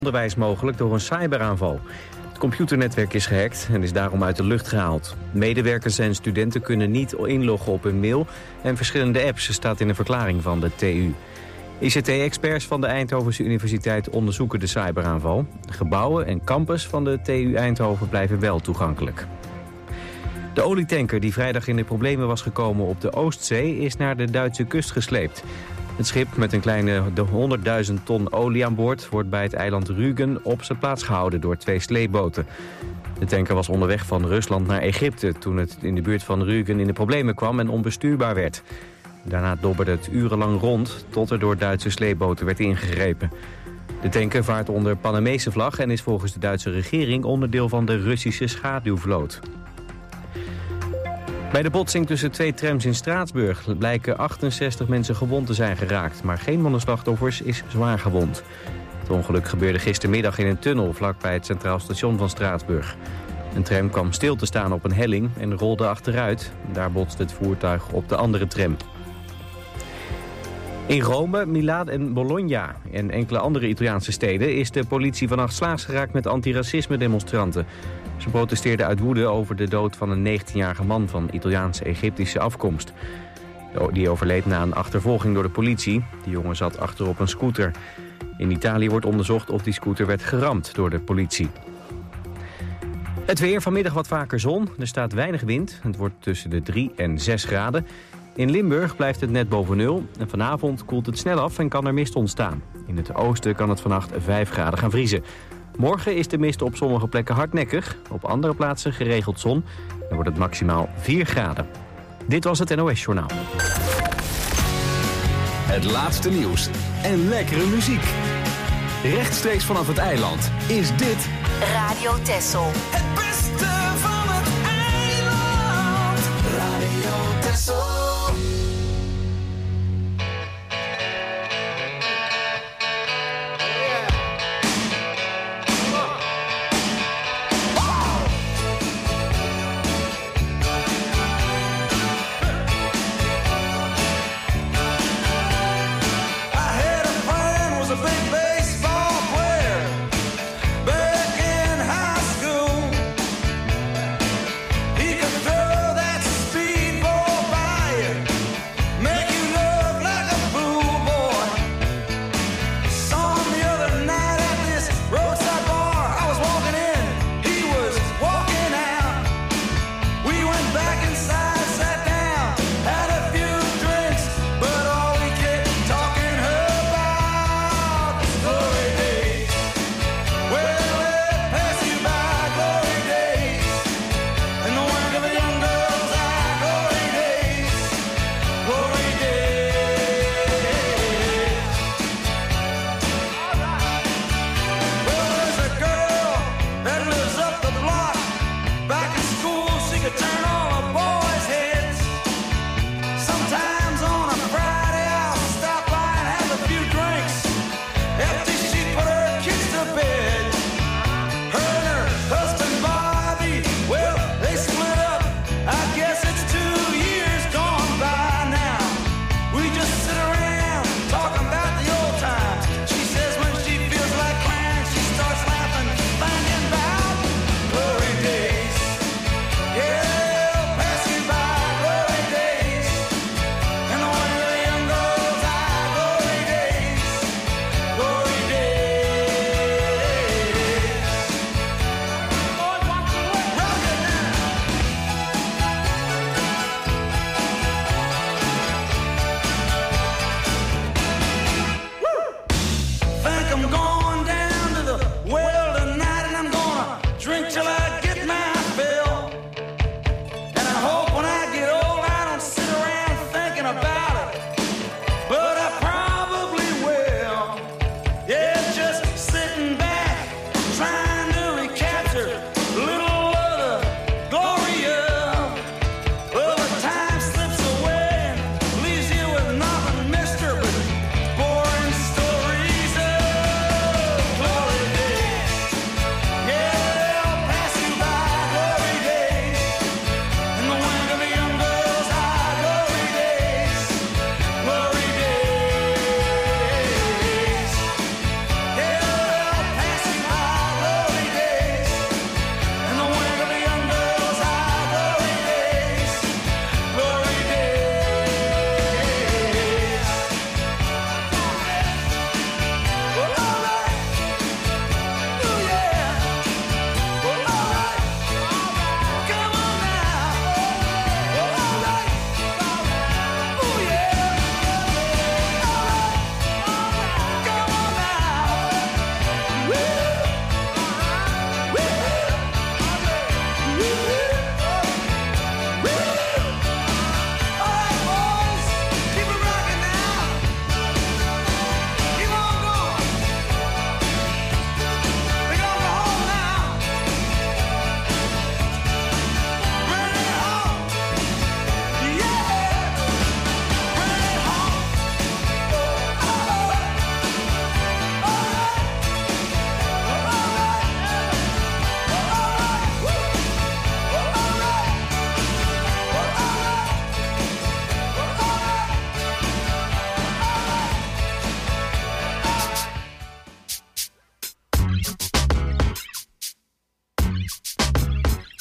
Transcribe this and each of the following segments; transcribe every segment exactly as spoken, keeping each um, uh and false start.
onderwijs mogelijk door een cyberaanval. Het computernetwerk is gehackt en is daarom uit de lucht gehaald. Medewerkers en studenten kunnen niet inloggen op hun mail en verschillende apps, staat in een verklaring van de T U. I C T-experts van de Eindhovense Universiteit onderzoeken de cyberaanval. Gebouwen en campus van de T U Eindhoven blijven wel toegankelijk. De olietanker die vrijdag in de problemen was gekomen op de Oostzee is naar de Duitse kust gesleept. Het schip met een kleine honderdduizend ton olie aan boord wordt bij het eiland Rügen op zijn plaats gehouden door twee sleepboten. De tanker was onderweg van Rusland naar Egypte toen het in de buurt van Rügen in de problemen kwam en onbestuurbaar werd. Daarna dobberde het urenlang rond tot er door Duitse sleepboten werd ingegrepen. De tanker vaart onder Panamese vlag en is volgens de Duitse regering onderdeel van de Russische schaduwvloot. Bij de botsing tussen twee trams in Straatsburg blijken achtenzestig mensen gewond te zijn geraakt, maar geen van de slachtoffers is zwaar gewond. Het ongeluk gebeurde gistermiddag in een tunnel vlakbij het Centraal Station van Straatsburg. Een tram kwam stil te staan op een helling en rolde achteruit. Daar botste het voertuig op de andere tram. In Rome, Milaan en Bologna en enkele andere Italiaanse steden is de politie vannacht slaags geraakt met antiracisme-demonstranten. Ze protesteerden uit woede over de dood van een negentienjarige man van Italiaans-Egyptische afkomst. Die overleed na een achtervolging door de politie. De jongen zat achter op een scooter. In Italië wordt onderzocht of die scooter werd geramd door de politie. Het weer, vanmiddag wat vaker zon. Er staat weinig wind. Het wordt tussen de drie en zes graden. In Limburg blijft het net boven nul. En vanavond koelt het snel af en kan er mist ontstaan. In het oosten kan het vannacht vijf graden gaan vriezen. Morgen is de mist op sommige plekken hardnekkig. Op andere plaatsen geregeld zon. Dan wordt het maximaal vier graden. Dit was het N O S-journaal. Het laatste nieuws en lekkere muziek. Rechtstreeks vanaf het eiland is dit Radio Texel. Het beste van het eiland. Radio Texel. He could throw that speedball by you.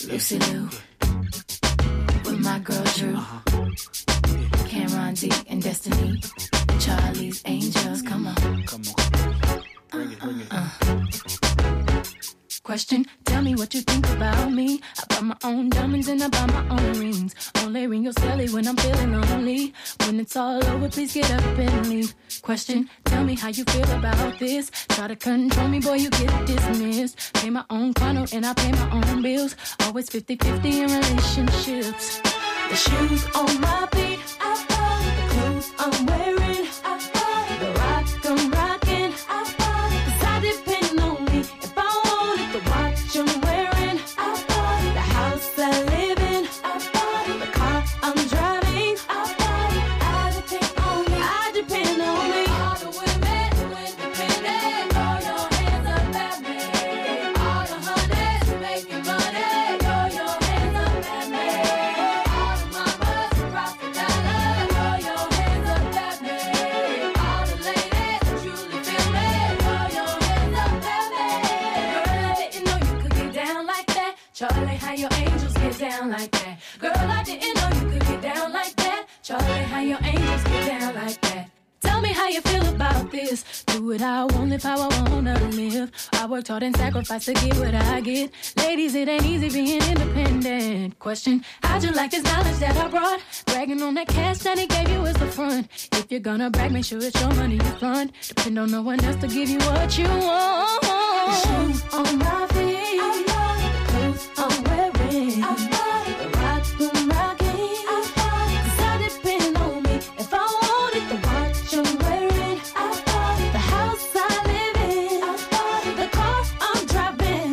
Lucy Lou, with my girl Drew, Cameron D and Destiny, and Charlie's Angels. Come on, come on, bring it, bring it. Uh, uh. Question, tell me what you think about me. I buy my own diamonds and I buy my own rings. Only ring your celly when I'm feeling lonely. When it's all over, please get up and leave. Question, tell me how you feel about this. Try to control me, boy, you get dismissed. Pay my own condo and I pay my own bills. Always fifty-fifty in relationships. The shoes on my feet, I buy. The clothes I'm wearing, I buy. The rock I'm rocking, I buy. Cause I depend on me. If I want it, the watch I'm wearing, I buy. The house I live in, I buy. The car I'm driving, I buy. I depend on me, I depend on me. All the women who independent, throw your hands up at me. All the honeys who making money, throw your hands up at me. All the mamas who rockin' dollars, throw your hands up at me. All the ladies who truly feel me, throw your hands up at me. Girl, I didn't know you could get down like that. Charlie, how your angels get down like that. Girl, I didn't know you could get down like that. Charlie, how your angels get down like that. Tell me how you feel about this. Do it how I want, live how I wanna live. I worked hard and sacrificed to get what I get. Ladies, it ain't easy being independent. Question, how'd you like this knowledge that I brought? Bragging on that cash that he gave you is the front. If you're gonna brag, make sure it's your money you fund. Depend on no one else to give you what you want. The shoes on my feet, the clothes I'm wearing, the rock I'm rocking, cause I depend on me. If I want it, the watch I'm wearing, the house I live in, the car I'm driving,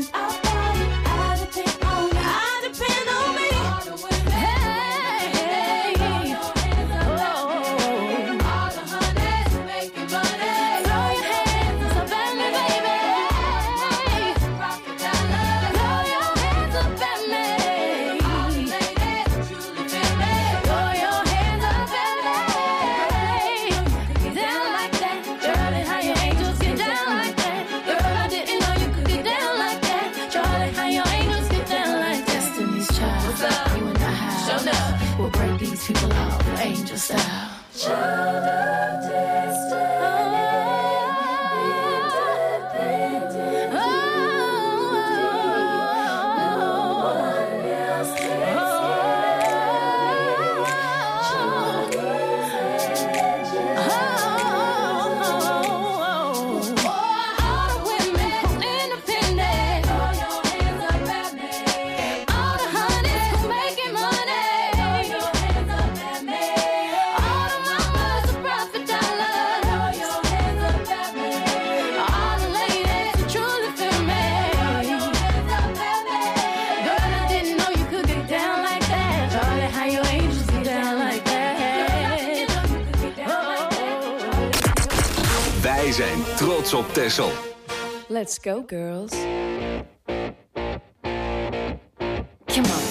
I depend on me, I depend on me. All the women, hey, throw your hands up at me. All the honeys who making money, throw your hands up at me, baby. Rockin' dollars, throw your hands up at me. All the ladies who truly feel me, throw your hands up at me. Get down like that, Charlie, how your angels get down like that. Girl, I didn't know you could get down like that. Charlie, how your angels get down like that. Destiny's Child, what's up? You and I have, show up. We'll break these people off, angel style. Child of destiny, independent. Oh, no one else takes all the women independent, throw your hands up at me. All the honeys who making money, throw your hands up at me. All the mamas who profit dollars, throw your hands up at me. All the ladies who truly feel me, throw your hands up at me. Girl, I didn't know you could get down like that. Charlie, how your angels get down like that. Wij zijn trots op Texel. Let's go, girls. Come on.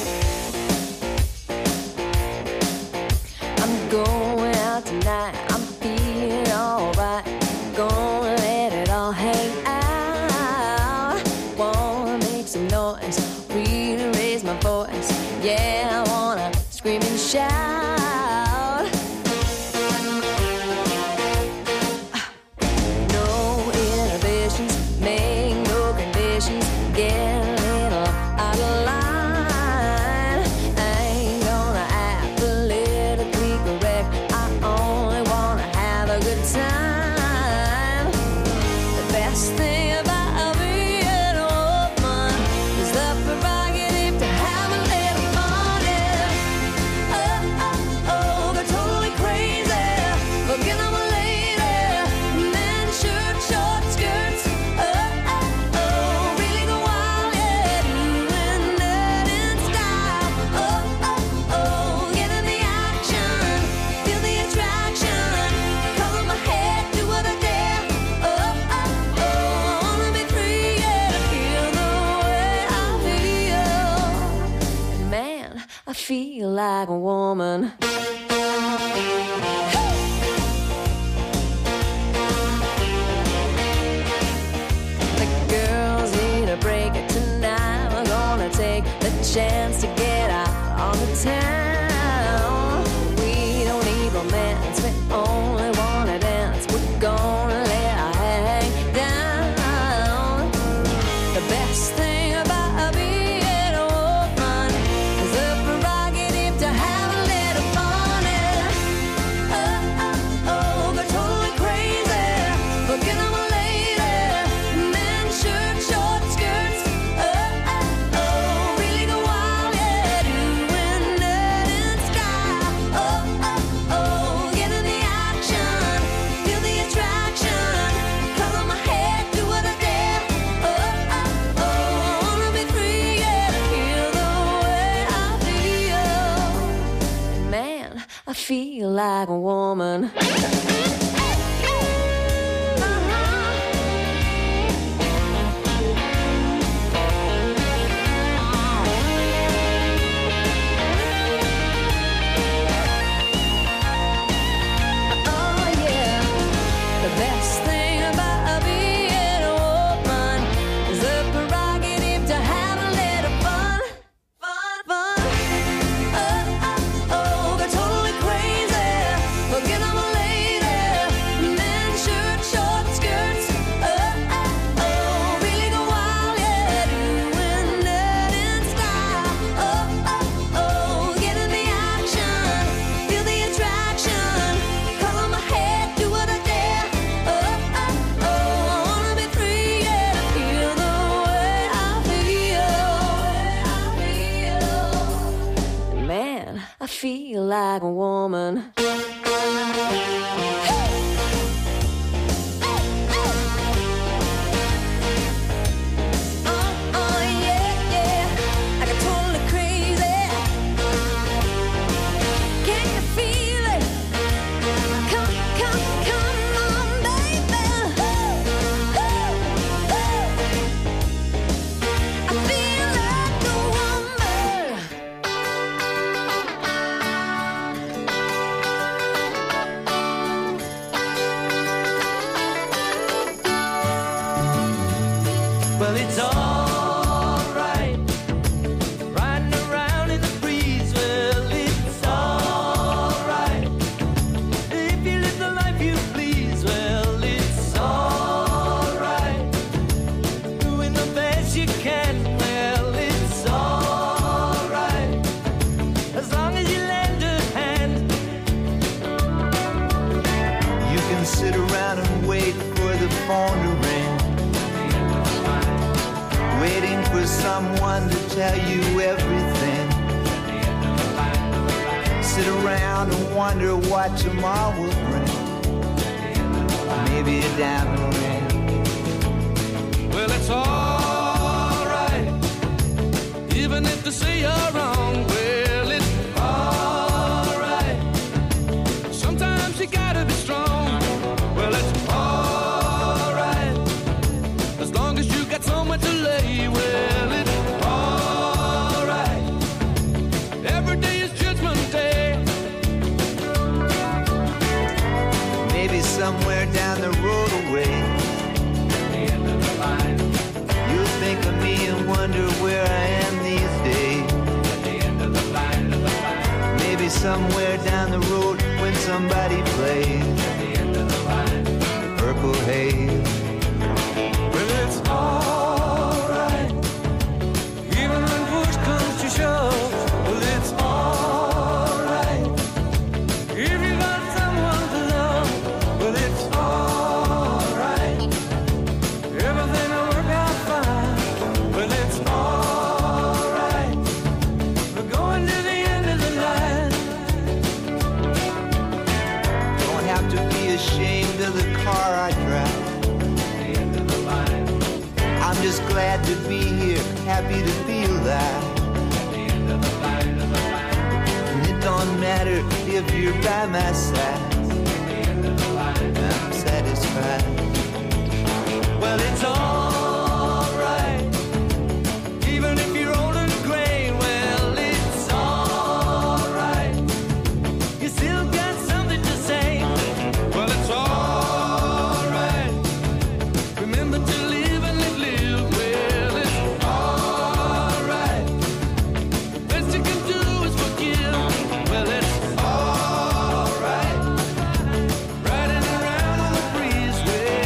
I'm going out tonight. I'm feeling alright. Gonna let it all hang out. Wanna make some noise. Really raise my voice. Yeah, I wanna scream and shout. No inhibitions, make no conditions. Get a little out of line. I ain't gonna act politically correct. I only wanna have a good time. The best thing about being a woman is the prerogative to have a little fun. Yeah. Oh, oh, oh, they're totally crazy. Forget I'm a lady. Men, shirt, short skirts. Oh, oh, oh, really go wild, yeah. Doing that in style. Oh, oh, oh, get in the action. Feel the attraction. Color my hair, do what I dare. Oh, oh, oh, I wanna be free, yeah. Feel the way I feel. And man, I feel like a woman. The girls need a break tonight. We're gonna take the chance. feel like a woman. Like a woman. Someone to tell you everything. Sit around and wonder what tomorrow will bring. Maybe a diamond ring. Well, it's alright, even if they say you're wrong. Well, it's alright. Sometimes you gotta be strong. Well, it's alright, as long as you got somewhere to lay. Well, somewhere down the road away, at the end of the line, you'll think of me and wonder where I am these days. At the end of the line, of the line. Maybe somewhere down the road when somebody plays. At the end of the line, Purple Haze. Well, it's alright, even when push comes to shove. Well, it's alright, if you got someone to love. Well, it's alright, everything will work out fine. Well, it's alright, we're going to the end of the line. Don't have to be ashamed of the car I drive. The end of the line. I'm just glad to be here, happy to be alive. The end of the line, of the line. And it don't matter if you're by my side. I'm satisfied. Well, it's alright, even if you're old and gray. Well, it's alright, you still got something to say. Well, it's alright, remember to live and let live. Well, it's alright, the best you can do is forgive. Well, it's alright, riding around on the breeze. Well,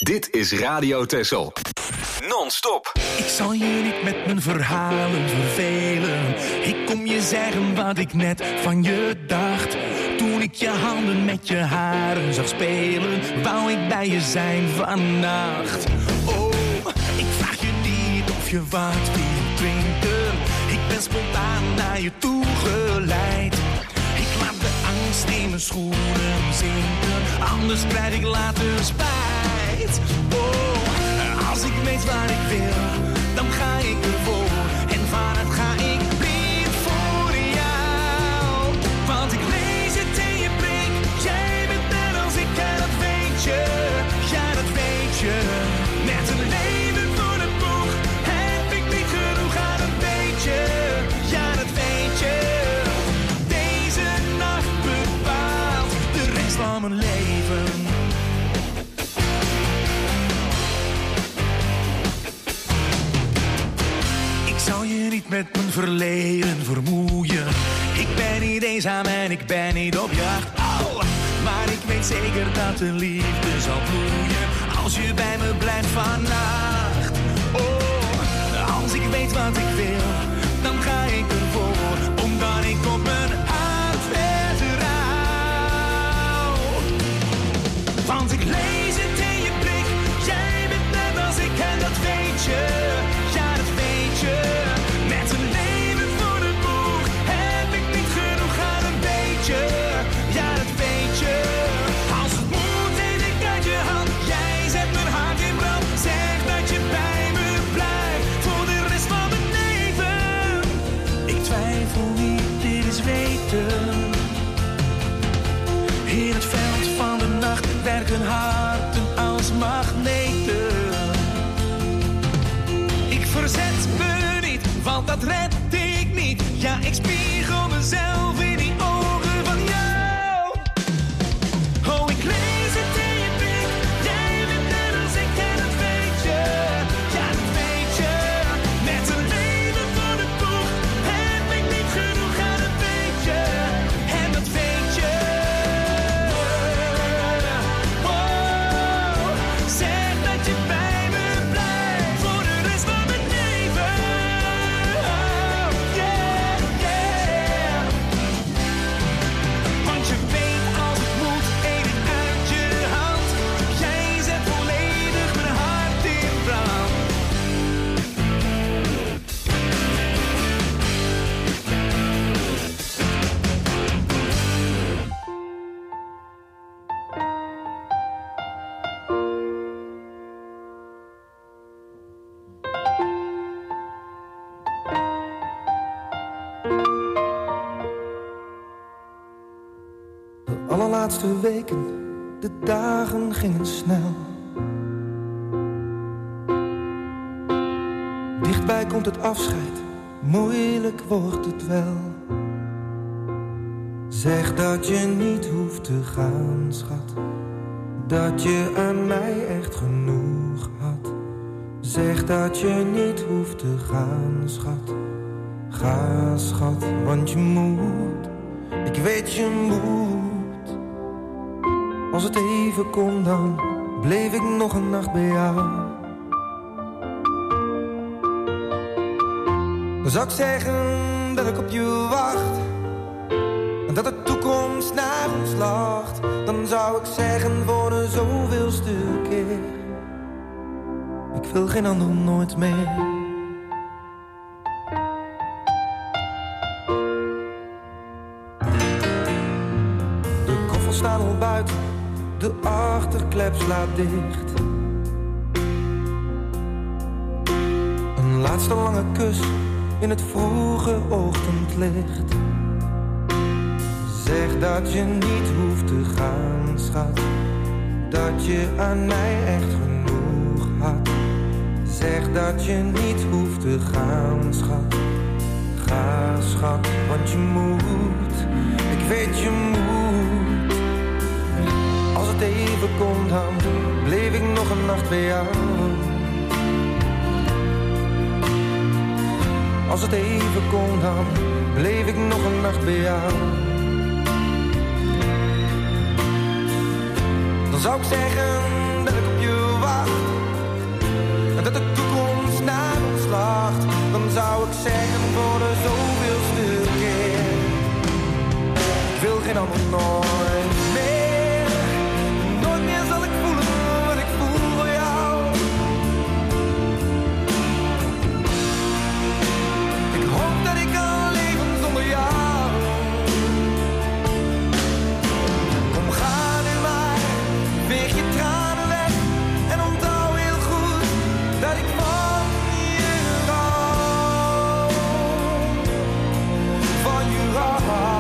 Dit is Radio Texel. Non-stop. Ik zal je niet met mijn verhalen vervelen. Ik kom je zeggen wat ik net van je dacht. Toen ik je handen met je haren zag spelen, wou ik bij je zijn vannacht. Oh, ik vraag je niet of je wat wil drinken. Ik ben spontaan naar je toe geleid. Ik laat de angst in mijn schoenen zinken, anders krijg ik later spijt. Oh, als ik weet waar ik wil, dan ga ik ervoor. En vanuit ga ik weer voor jou. Want ik lees het in je blik, jij bent net als ik en dat weet je. Ja, dat weet je. Met een leven voor de boeg heb ik niet genoeg aan een beetje. Ja, dat weet je. Deze nacht bepaalt de rest van mijn leven. Ik zal je niet met mijn verleden vermoeien. Ik ben niet eenzaam en ik ben niet op jacht. Oh, maar ik weet zeker dat de liefde zal bloeien als je bij me blijft vannacht. Oh, als ik weet wat ik wil, dan ga ik ervoor, omdat ik op mijn hart vertrouw. Want ik lees het in je blik, jij bent net als ik en dat weet je. Ja, dat weet je. Met een leven voor de boeg heb ik niet genoeg aan een beetje. Ja, dat weet je. Als het moet, neem ik uit je hand. Jij zet mijn hart in brand. Zeg dat je bij me blijft voor de rest van mijn leven. Ik twijfel niet, dit is weten. In het veld van de nacht werken harten als magneten. Ik verzet me niet, want dat red ik niet. Ja, ik spiegel mezelf in die ogen van jou. Oh, ik lees het in je blik. Jij bent net als ik en dat weet je. Ja, dat weet je. Met een leven voor de boeg heb ik niet genoeg aan een beetje. En dat weet je. Oh, zeg dat je bij me blijft voor de rest van mijn leven. Oh, yeah, yeah. Want je weet als het moet, eet ik uit je hand. Jij zet volledig mijn hart in brand. De allerlaatste weken, de dagen gingen snel. Dichtbij komt het afscheid, moeilijk wordt het wel. Zeg dat je niet hoeft te gaan, schat. Dat je aan mij echt genoeg had. Zeg dat je niet hoeft te gaan, schat. Ga, schat, want je moet. Ik weet je moet. Als het even kon, dan bleef ik nog een nacht bij jou. Dan zou ik zeggen dat ik op je wacht. En dat de toekomst naar ons lacht. Dan zou ik zeggen voor de zoveelste keer. Ik wil geen ander nooit meer. De koffers staan al buiten. De achterklep slaat dicht. Een laatste lange kus in het vroege ochtendlicht. Zeg dat je niet hoeft te gaan, schat. Dat je aan mij echt genoeg had. Zeg dat je niet hoeft te gaan, schat. Ga, schat, want je moet. Ik weet je moet. Als het even kon, dan bleef ik nog een nacht bij jou. Als het even kon, dan bleef ik nog een nacht bij jou. Dan zou ik zeggen dat ik op je wacht. Ik wil geen ander nooit meer. Nooit meer zal ik voelen wat ik voel voor jou. Ik hoop dat ik kan leven zonder jou. Kom, ga nu maar, veeg je tranen weg. En onthoud heel goed dat ik van je hou. Van je hou.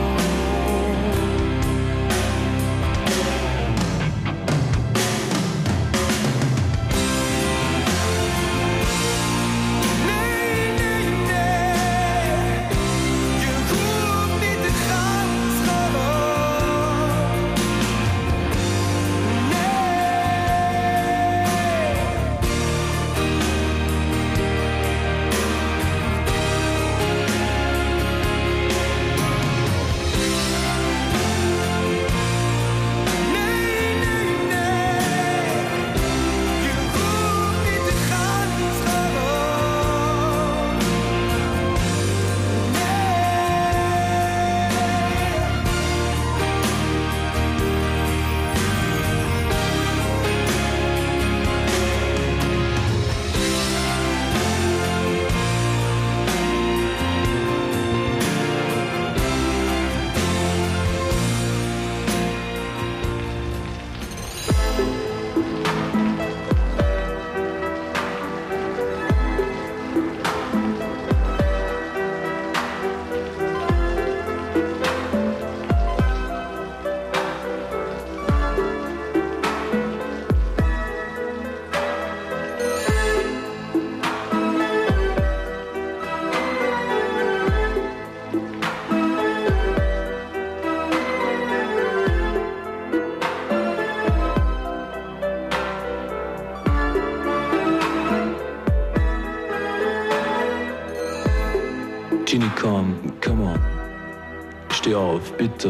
Genie, komm, come on. Steh auf, bitte.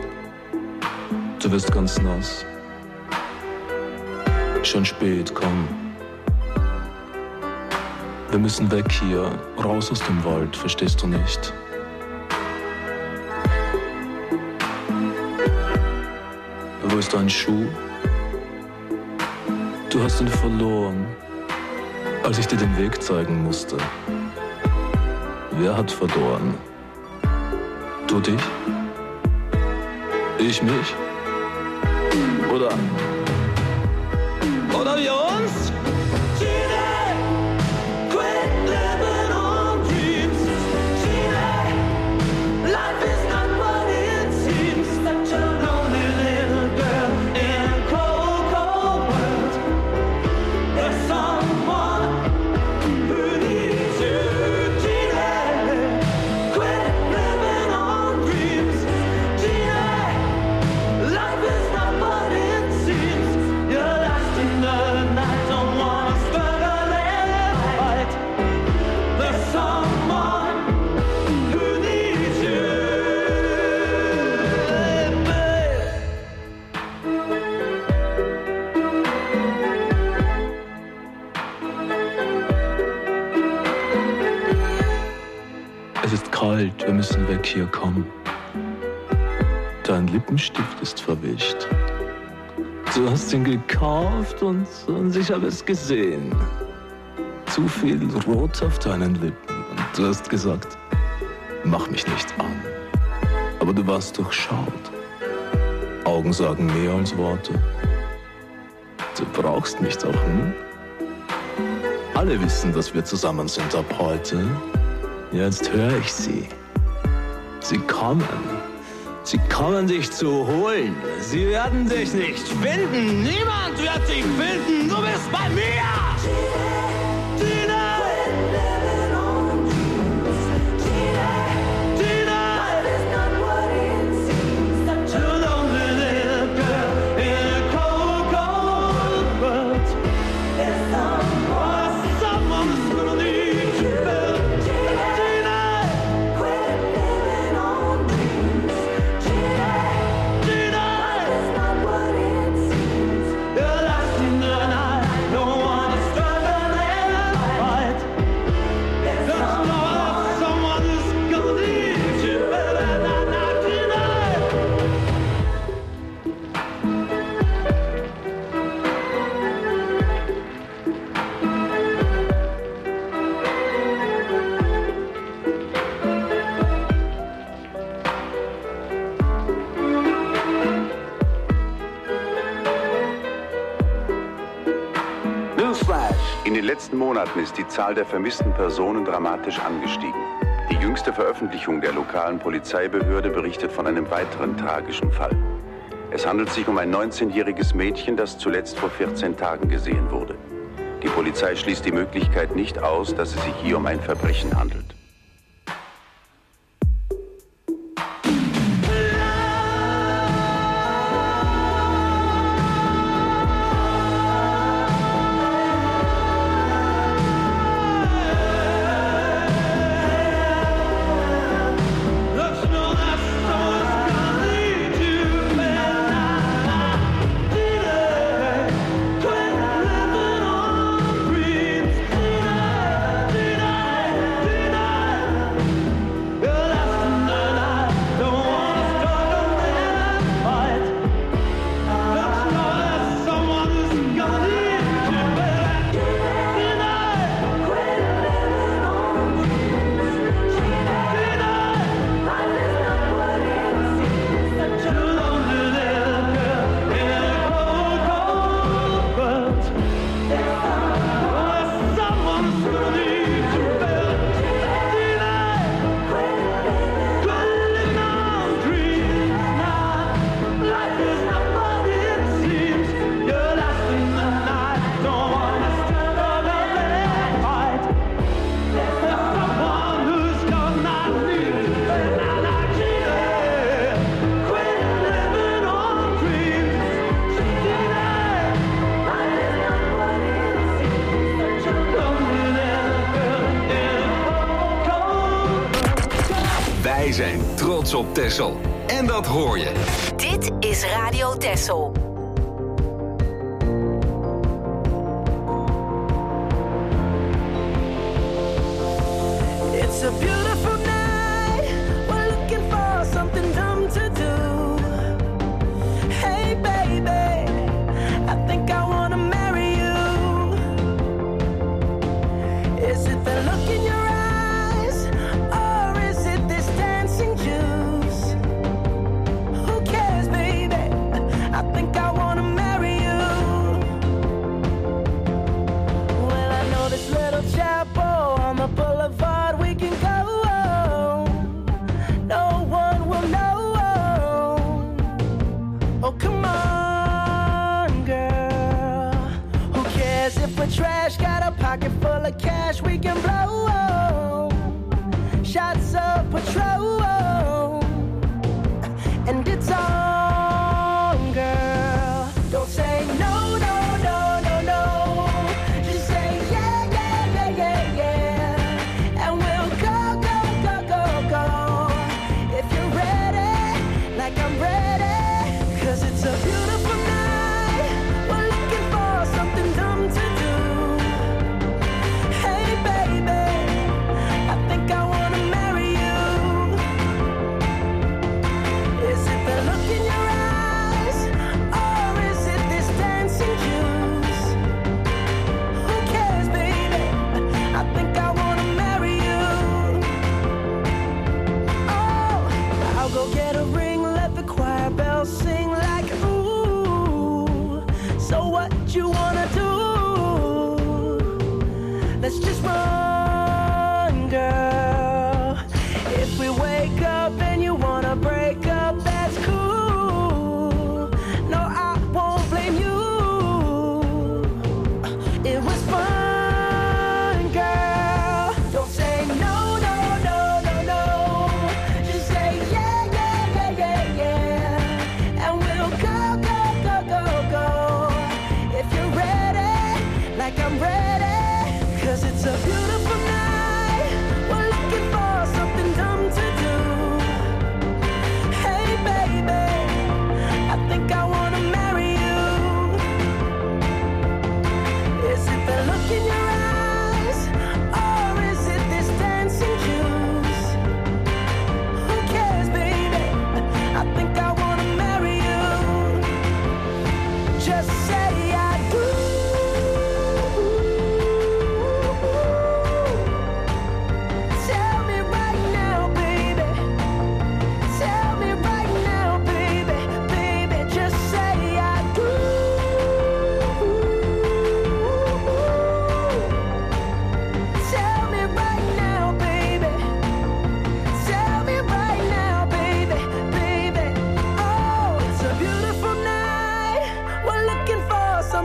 Du wirst ganz nass. Schon spät, komm. Wir müssen weg hier, raus aus dem Wald, verstehst du nicht? Wo ist dein Schuh? Du hast ihn verloren, als ich dir den Weg zeigen musste. Wer hat verloren? Du dich? Ich mich? Oder? Oder wir uns? Wir müssen weg hier, komm. Dein Lippenstift ist verwischt. Du hast ihn gekauft und, und ich habe es gesehen. Zu viel Rot auf deinen Lippen. Und du hast gesagt, mach mich nicht an. Aber du warst durchschaut. Augen sagen mehr als Worte. Du brauchst mich doch, hm? Alle wissen, dass wir zusammen sind ab heute. Jetzt höre ich sie. Sie kommen. Sie kommen dich zu holen. Sie werden dich nicht finden. Niemand wird dich finden. Du bist bei mir. Tina. In den letzten Monaten ist die Zahl der vermissten Personen dramatisch angestiegen. Die jüngste Veröffentlichung der lokalen Polizeibehörde berichtet von einem weiteren tragischen Fall. Es handelt sich um ein neunzehnjähriges Mädchen, das zuletzt vor vierzehn Tagen gesehen wurde. Die Polizei schließt die Möglichkeit nicht aus, dass es sich hier um ein Verbrechen handelt. Wij zijn trots op Texel. En dat hoor je. Dit is Radio Texel. It's a beautiful night. We're looking for something dumb to do. Hey baby, I think I wanna marry you. Is it the look in your eyes, or is it this dancing juice? Who cares, baby? I think I wanna marry you. Well, I know this little chapel on the boulevard we can go. No one will know. Oh, come on, girl. Who cares if we're trash? Got a pocket full of cash we can blow. Shots of Patrol. And it's on, girl. Don't say no, no, no, no, no. Just say yeah, yeah, yeah, yeah, yeah. And we'll go, go, go, go, go. If you're ready, like I'm ready. Cause it's a beautiful night. We're looking for something dumb to do. Hey baby, I think I wanna marry you. Is it the look in your eyes, or is it this dancing juice? Who cares, baby? I think I wanna marry you. Oh, I'll go get a ring, let the choir bells sing like ooh.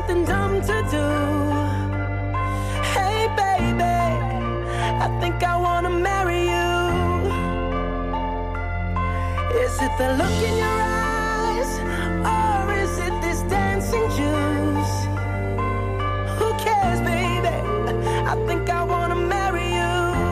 something dumb to do. Hey baby, I think I wanna marry you. Is it the look in your eyes, or is it this dancing juice? Who cares, baby? I think I wanna marry you.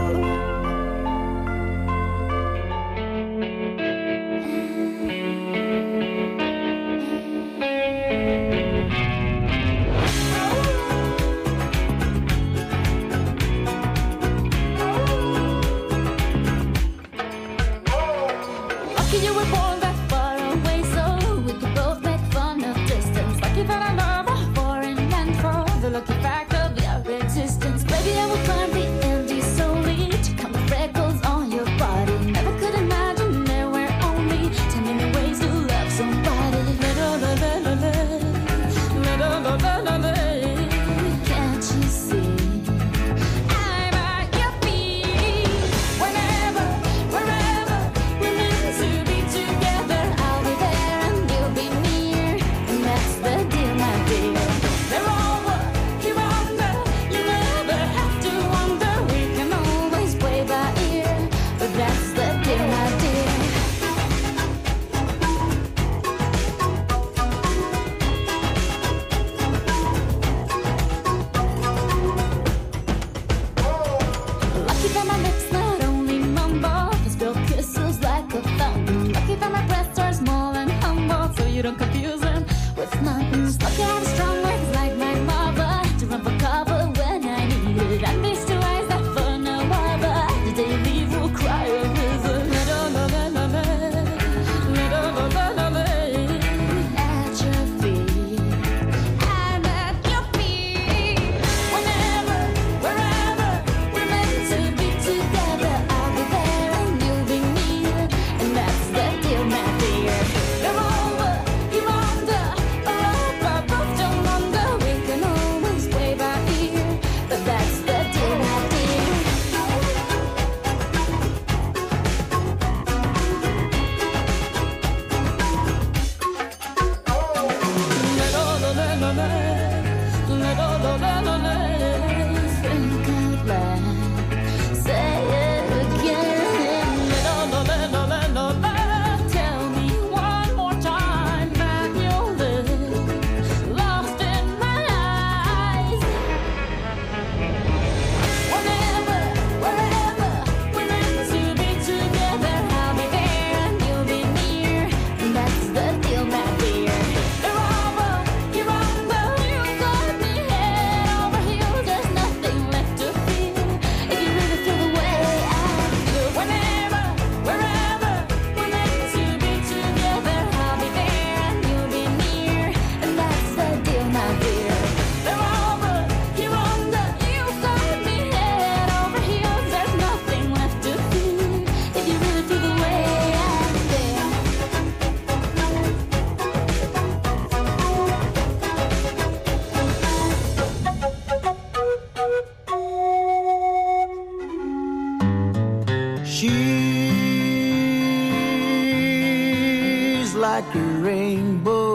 like a rainbow.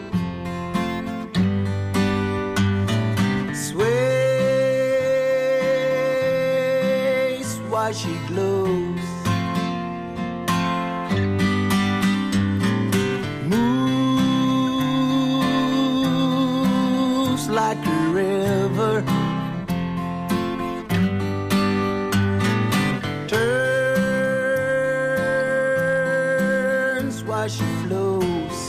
Sways while she glows. Moves like a river. Turns while she flows.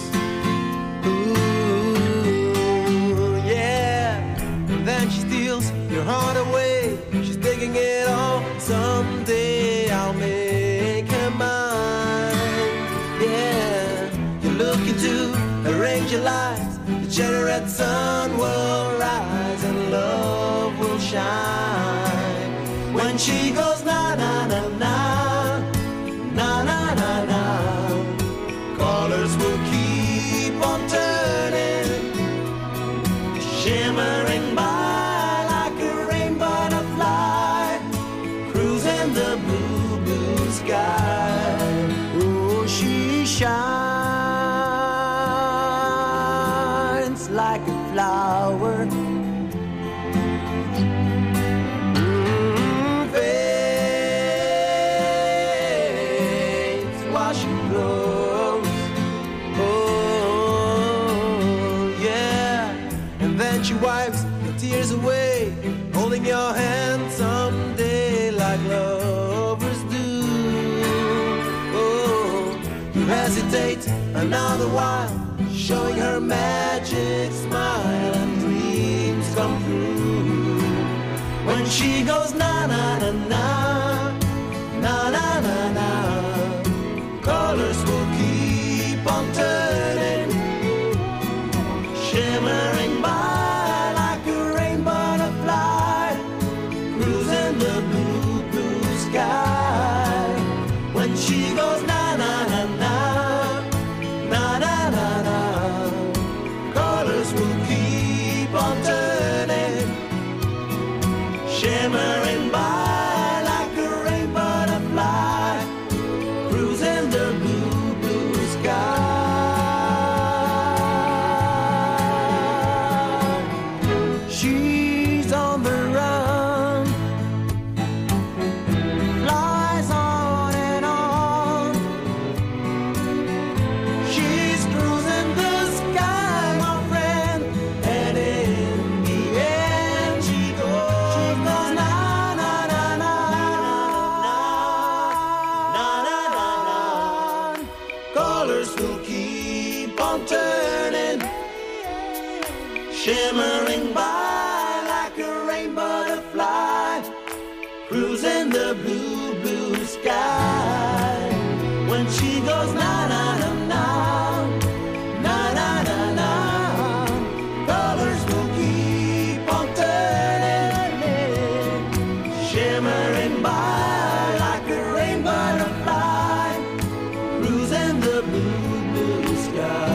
Ooh, yeah. And then she steals your heart away. She's taking it all. Someday I'll make her mine. Yeah. You're looking to arrange your lives. The generate sun will rise and love will shine. When she goes na na na na, na na na na, colors will keep on turning, shimmering by like a rainbow butterfly, cruising the blue, blue sky. Oh, she shines like like a flower. Mm, fades while she grows. Oh, yeah. And then she wipes the tears away, holding your hand someday like lovers do. Oh, you hesitate another while, showing her magic smile and dreams come true. When she goes na na na na, na na na na, colors will keep on turning, shimmering by like a rainbow butterfly, cruising the blue, blue sky. When she goes na na na na, na na na na, colors will keep on turning, shimmering by like a rainbow butterfly, cruising the blue, blue sky. She's on the run, flies on and on. She's cruising the sky, my friend, and in the end she goes, she goes na na na na na na na na. Colors will keep on turning, shimmering by like a rainbow butterfly, cruising the blue, blue sky. When she goes na na na na, na na na na, colors will keep on turning, shimmering by like a rainbow butterfly, cruising the blue, blue sky.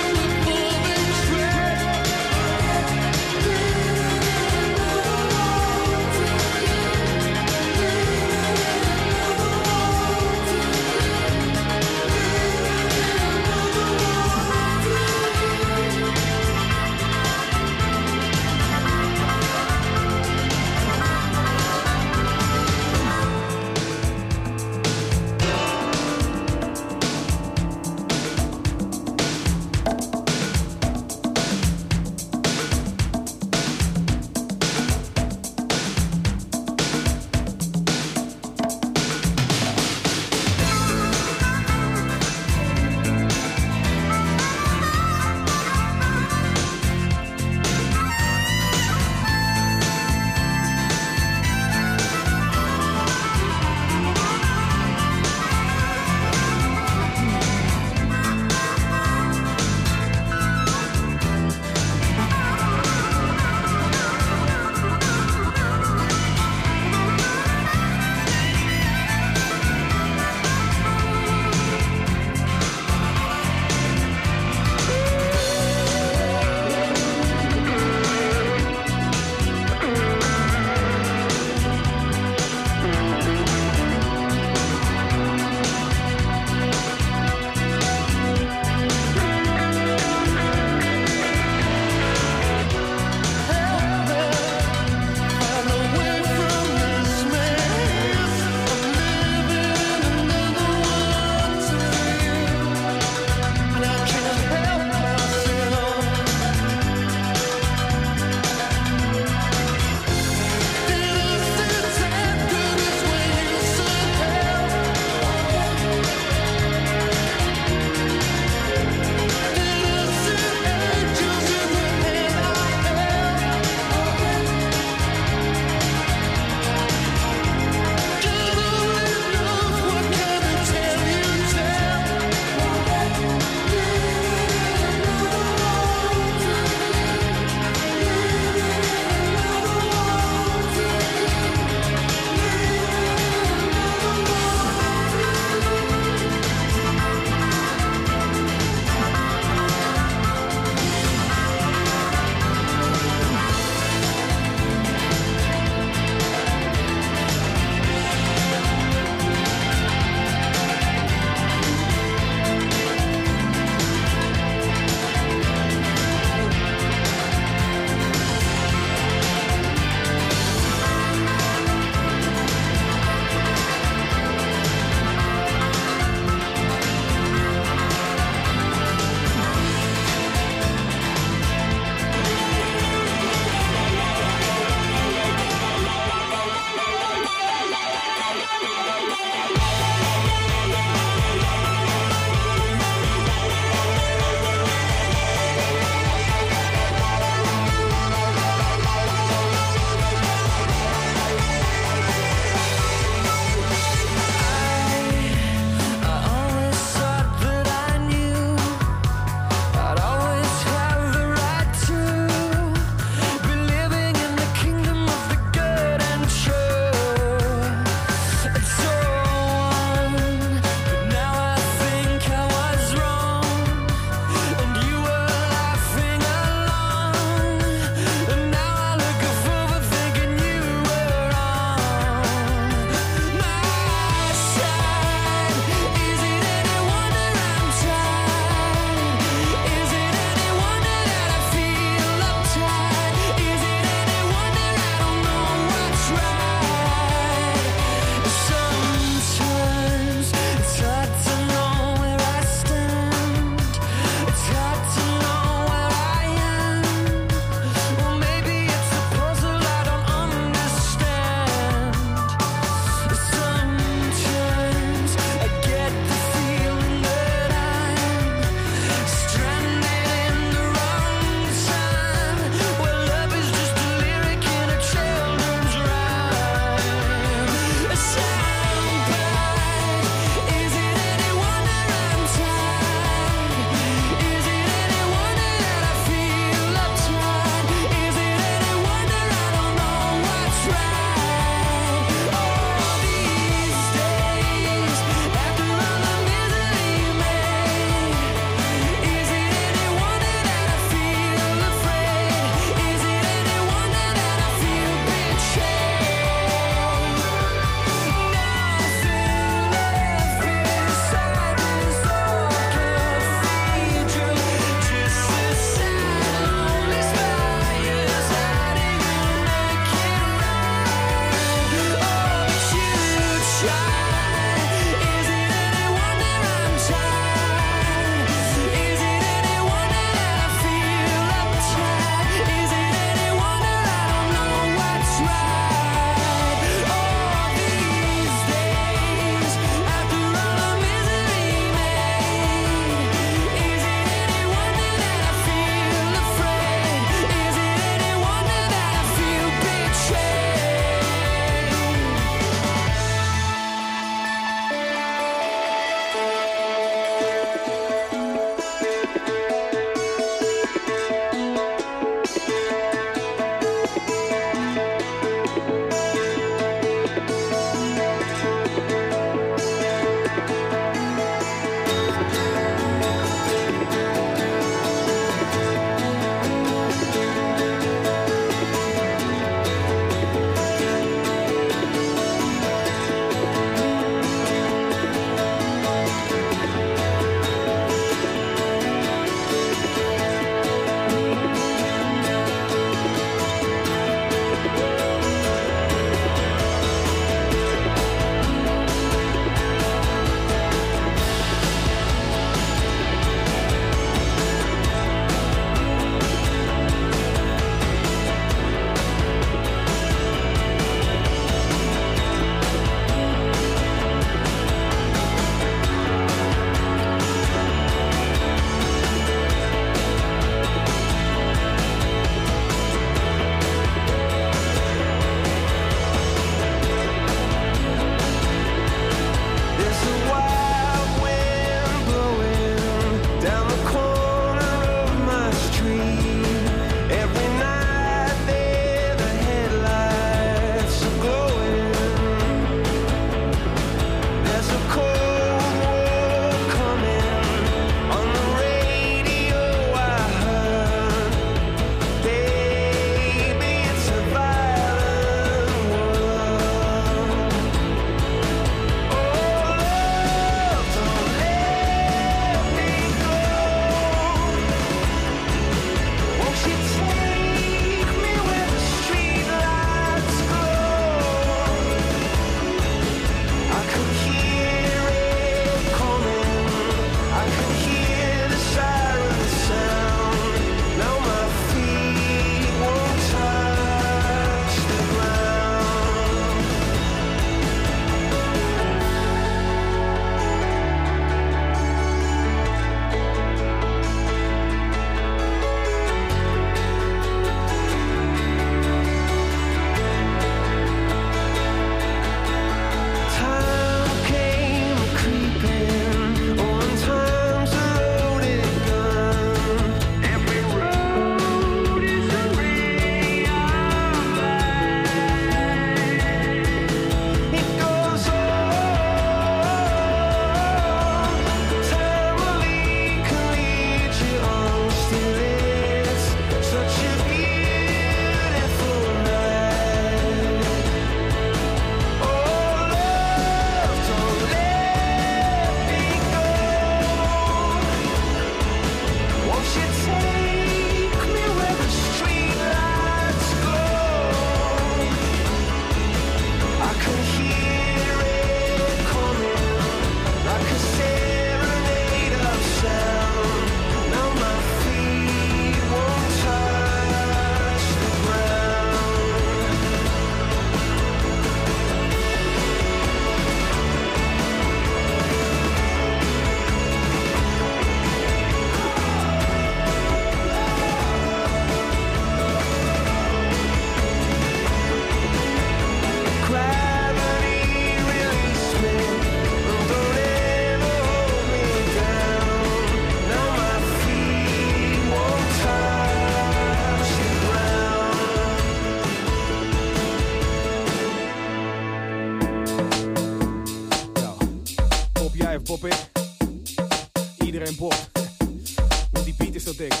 Blijf poppen. Iedereen popt. Want die beat is zo dik.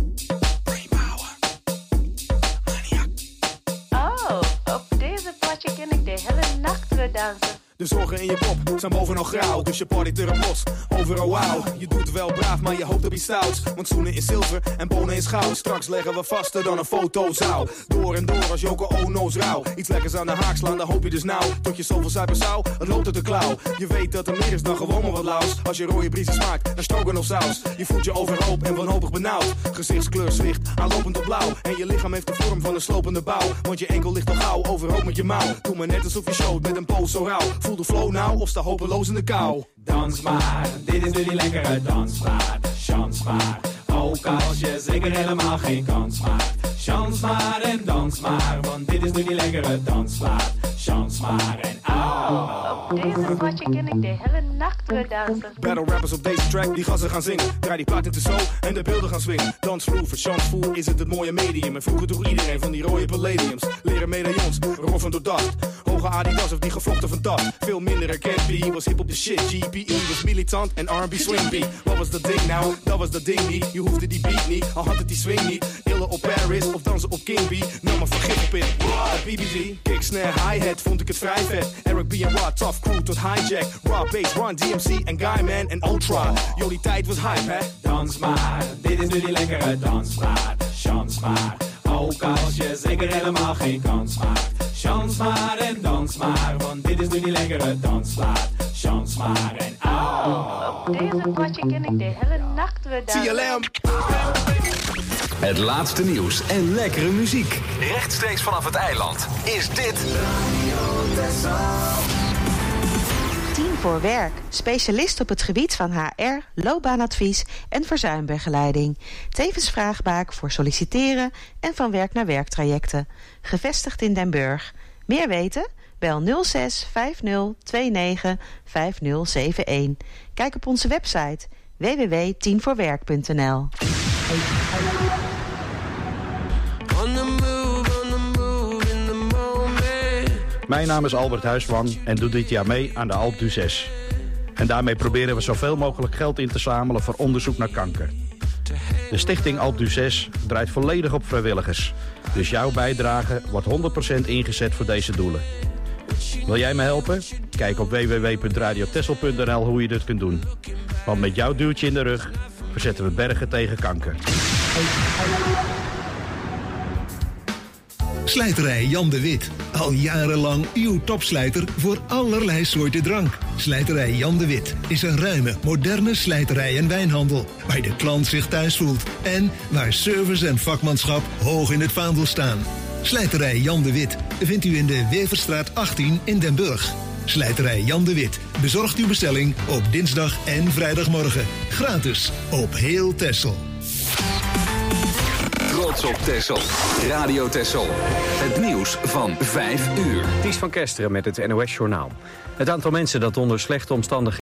Oh, op deze potje kan ik de hele nacht weer dansen. De zorgen in je pop zijn bovenal grauw, dus je partyt er een bos. Overal wauw, je doet wel braaf, maar je hoopt op iets stouts. Want zoenen is zilver en bonen is goud. Straks leggen we vaster dan een fotozaal. Door en door als Joko Ono's rauw. Iets lekkers aan de haak slaan, dan hoop je dus nou. Tot je zoveel zuipen zou, het loopt uit de klauw. Je weet dat er meer is dan gewoon maar wat laus. Als je rode briesen smaakt, dan stroken of saus. Je voelt je overhoop en wanhopig benauwd. Gezichtskleur zwicht, aanlopend op blauw. En je lichaam heeft de vorm van een slopende bouw. Want je enkel ligt al gauw, overhoop met je mouw. Doe maar net alsof je showt met een poos zo rauw. Voel de flow nou of sta hopeloos in de kou. Dans maar, dit is nu die lekkere dansplaat. Chans maar, ook als je zeker helemaal geen kans maakt. Chans maar en dans maar, want dit is nu die lekkere dansplaat. Chans maar en au. Op deze potje kan ik de hele nacht weer dansen. Battle rappers op deze track, die gassen gaan zingen. Draai die plaat in de zo en de beelden gaan swingen. Dansvloer, voor chansvoer is het het mooie medium. En vroeger droeg iedereen van die rode palladiums. Leren medaillons, roffen door dacht. Hoge Adidas of die gevlochten van dat. Veel minder herkend, B was hip op de shit. G P E was militant en R and B swing beat. Wat was dat ding nou? Dat was dat ding niet. Je hoefde die beat niet, al had het die swing niet. Illen op Paris of dansen op King B. Nou maar vergif op it. B B G, kick, snare, hi-hat, vond ik het vrij vet. Eric B en Rod, tough crew tot hijack. Raw bass, Run D M C en Guyman en Ultra. Yo, die tijd was hype, hè? Dans maar, dit is nu die lekkere dansplaat. Chans maar, ook als je zeker helemaal geen kans maakt. Chans maar en dans maar, want dit is nu die lekkere dansplaat. Chans maar en au. Op deze potje kan ik de hele nacht weer dansen. T L M. Het laatste nieuws en lekkere muziek. Rechtstreeks vanaf het eiland is dit Tien voor Werk. Specialist op het gebied van H R, loopbaanadvies en verzuimbegeleiding. Tevens vraagbaak voor solliciteren en van werk naar werktrajecten. Gevestigd in Den Burg. Meer weten? Bel nul zes vijf nul twee negen vijf nul zeven een. Kijk op onze website w w w punt tien voor werk punt n l. Mijn naam is Albert Huisman en doe dit jaar mee aan de Alpe d'Huez. En daarmee proberen we zoveel mogelijk geld in te zamelen voor onderzoek naar kanker. De stichting Alpe d'Huez draait volledig op vrijwilligers. Dus jouw bijdrage wordt honderd procent ingezet voor deze doelen. Wil jij me helpen? Kijk op w w w punt radio texel punt n l hoe je dit kunt doen. Want met jouw duwtje in de rug verzetten we bergen tegen kanker. Slijterij Jan de Wit. Al jarenlang uw topslijter voor allerlei soorten drank. Slijterij Jan de Wit is een ruime, moderne slijterij en wijnhandel. Waar de klant zich thuis voelt. En waar service en vakmanschap hoog in het vaandel staan. Slijterij Jan de Wit vindt u in de Weverstraat achttien in Den Burg. Slijterij Jan de Wit bezorgt uw bestelling op dinsdag en vrijdagmorgen. Gratis op heel Texel. Trots op Texel. Radio Texel. Het nieuws van vijf uur. Ties van Kesteren met het N O S Journaal. Het aantal mensen dat onder slechte omstandigheden